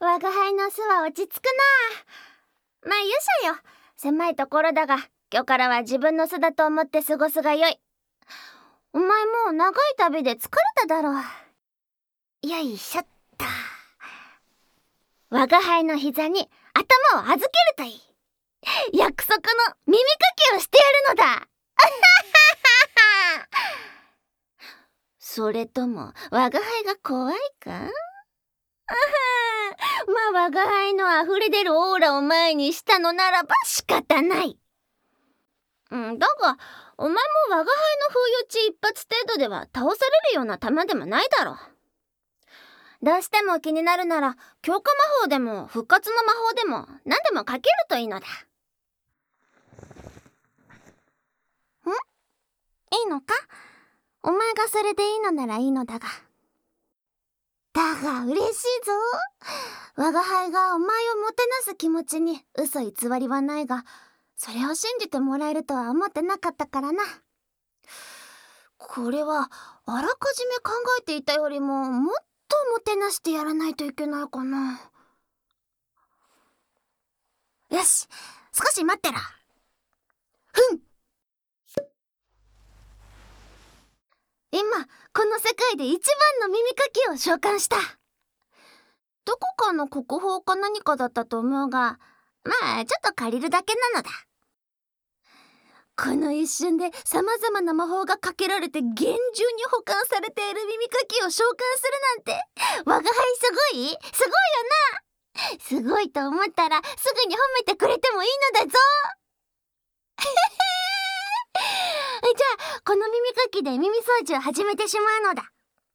我が輩の巣は落ち着くな。まあ勇者よ。狭いところだが、今日からは自分の巣だと思って過ごすがよい。お前もう長い旅で疲れただろう。よいしょっと。我が輩の膝に頭を預けるといい。約束の耳かきをしてやるのだ。それとも我が輩が怖いか？まあ我が輩の溢れ出るオーラを前にしたのならば仕方ない。だがお前も我が輩の風打ち一発程度では倒されるような玉でもないだろう。どうしても気になるなら強化魔法でも復活の魔法でも何でもかけるといいのだ。いいのか？お前がそれでいいのならいいのだが。だが嬉しいぞ。我が輩がお前をもてなす気持ちに嘘偽りはないが、それを信じてもらえるとは思ってなかったからな。これはあらかじめ考えていたよりももっともてなしてやらないといけないかな。よし、少し待ってろ。今この世界で一番の耳かきを召喚した。どこかの国宝か何かだったと思うが、まあちょっと借りるだけなのだ。この一瞬で様々な魔法がかけられて厳重に保管されている耳かきを召喚するなんて、我が輩すごい？すごいよな。すごいと思ったらすぐに褒めてくれてもいいのだぞ。じゃあこの耳かきで耳掃除を始めてしまうのだ。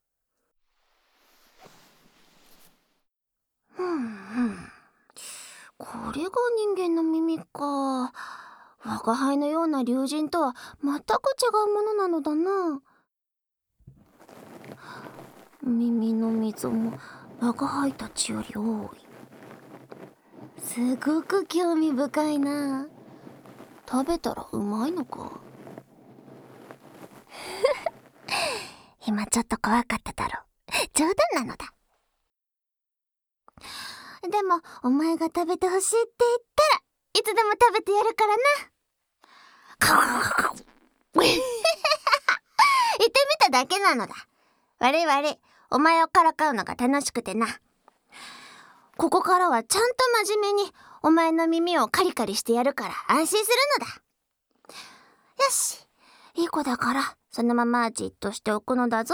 これが人間の耳か。我が輩のような竜神とは全く違うものなのだな。耳の溝も我が輩たちより多い。すごく興味深いな。食べたらうまいのか？今ちょっと怖かっただろう。冗談なのだ。でもお前が食べてほしいって言ったらいつでも食べてやるからな。言ってみただけなのだ。悪い悪い。お前をからかうのが楽しくてな。ここからはちゃんと真面目にお前の耳をカリカリしてやるから安心するのだ。よし、いい子だからそのままじっとしておくのだぞ。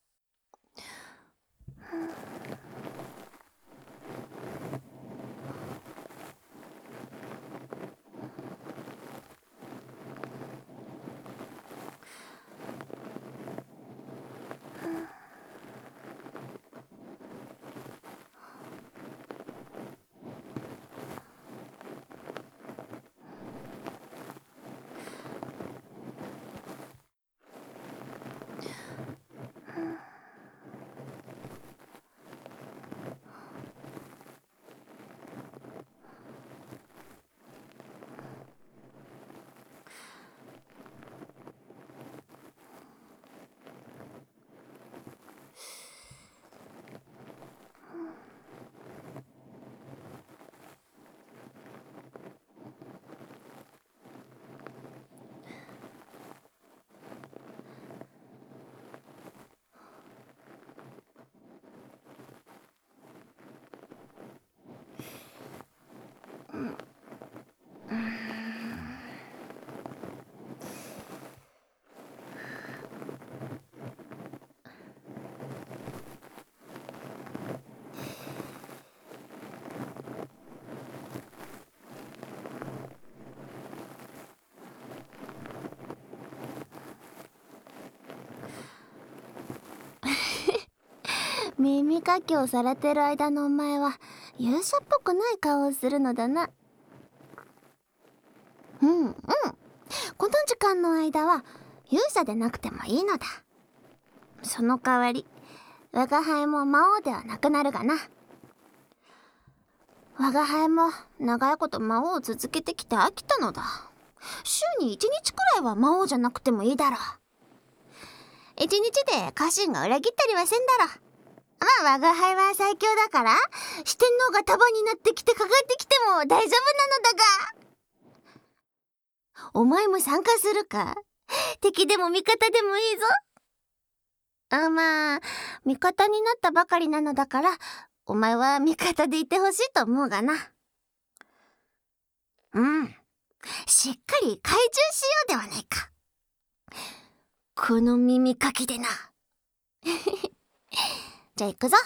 耳かきをされてる間のお前は勇者っぽくない顔をするのだな。この時間の間は勇者でなくてもいいのだ。その代わり我が輩も魔王ではなくなるがな。我が輩も長いこと魔王を続けてきて飽きたのだ。週に1日くらいは魔王じゃなくてもいいだろう。1日で家臣が裏切ったりはせんだろう。 まあ我が輩は最強だから、四天王が束になってきてかかってきても大丈夫なのだが。お前も参加するか？敵でも味方でもいいぞ。まあ味方になったばかりなのだから、お前は味方でいてほしいと思うがな。しっかり懐柔しようではないか。この耳かきでな。じゃあ行くぞ。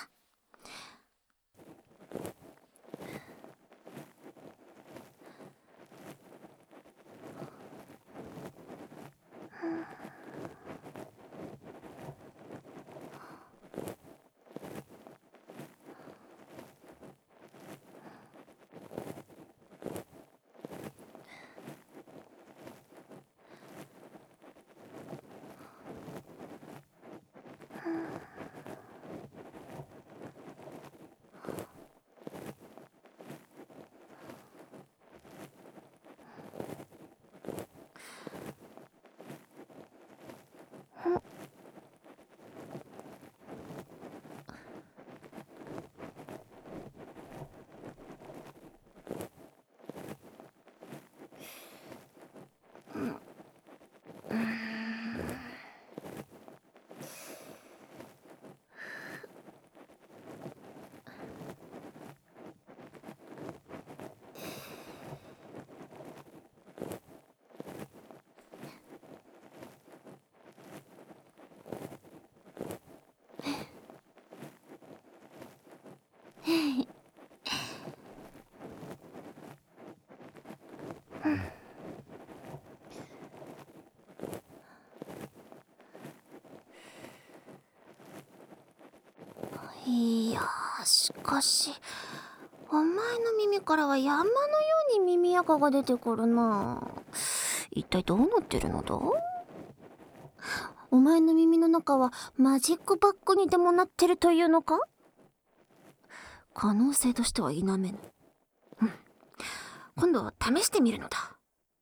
いやしかしお前の耳からは山のように耳垢が出てくるな。一体どうなってるのだ？お前の耳の中はマジックバッグにでもなってるというのか？可能性としては否めぬ。今度は試してみるのだ。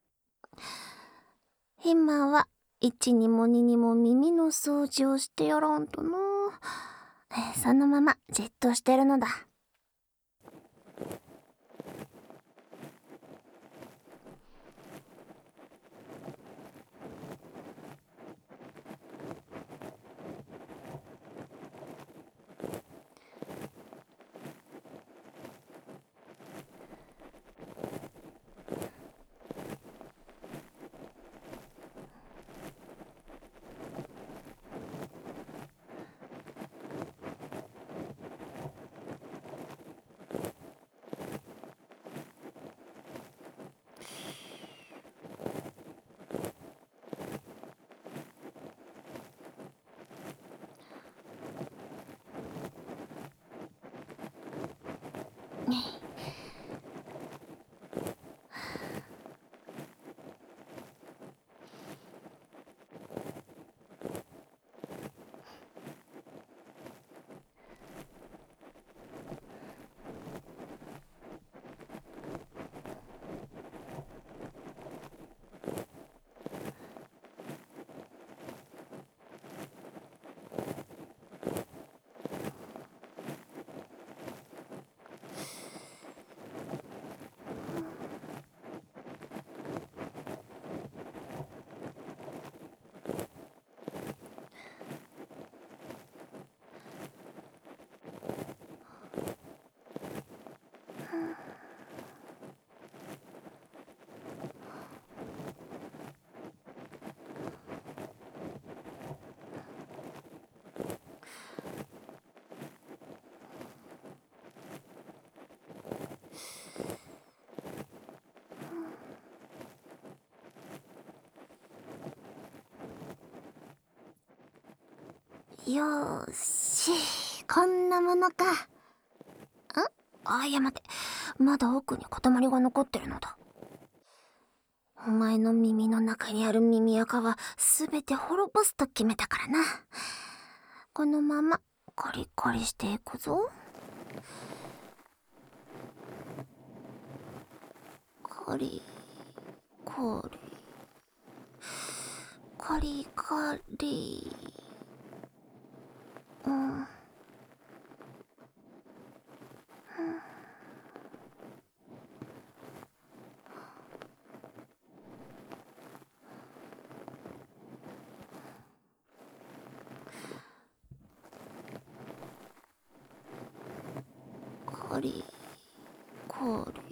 今は1にも2にも耳の掃除をしてやらんとな。そのままじっとしてるのだ。よーし、こんなものか。いや待て、まだ奥に塊が残ってるのだ。お前の耳の中にある耳垢は全て滅ぼすと決めたからな。このままコリコリしていくぞ。コリコリコリコリ。 コリコリ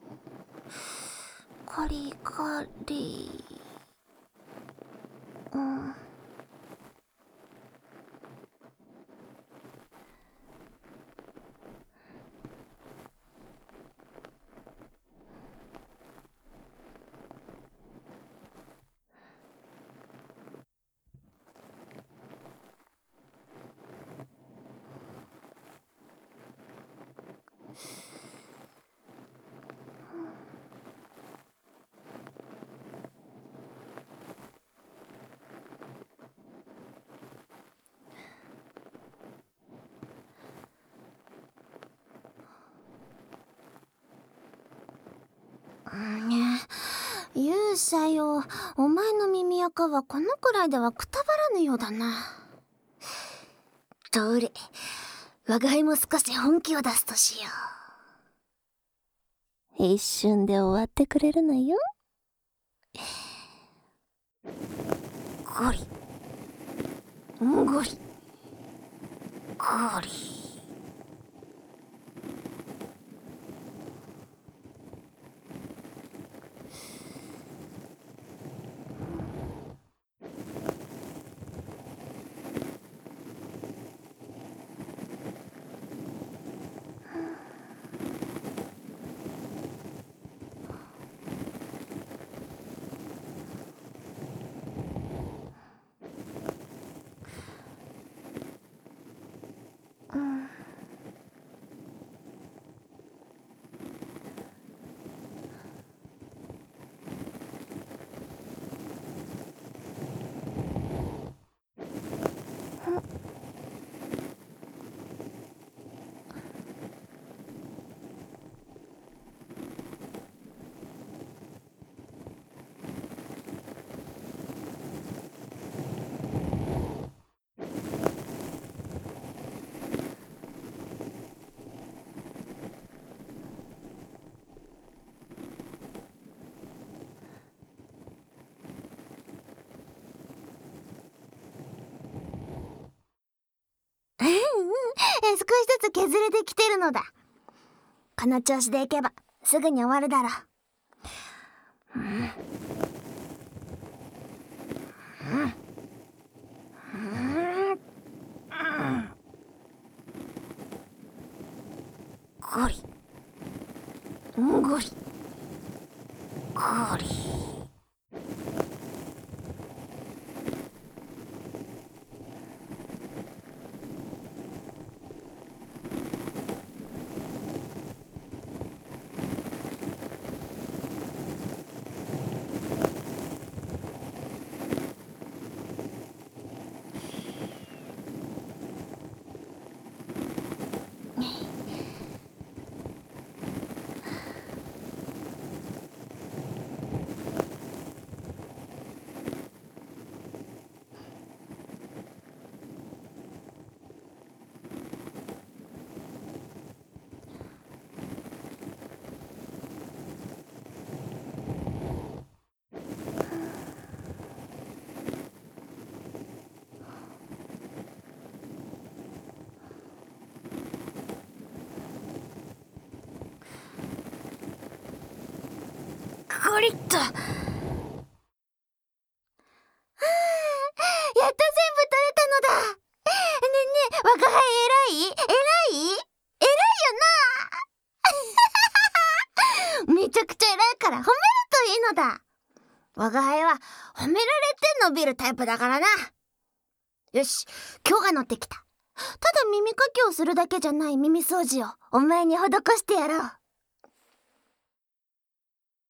コリコリ。勇者よ、お前の耳垢はこのくらいではくたばらぬようだな。どれ、我が輩も少し本気を出すとしよう。一瞬で終わってくれるのよ。ゴリゴリゴリ。少しずつ削れてきてるのだ。この調子でいけばすぐに終わるだろう。ゴリゴリゴリ。ゴリッと。やっと全部取れたのだ。ねえねえ、我が輩偉いよな。めちゃくちゃ偉いから褒めるといいのだ。我が輩は褒められて伸びるタイプだからな。よし、今日が乗ってきた。ただ耳かきをするだけじゃない耳掃除をお前に施してやろう。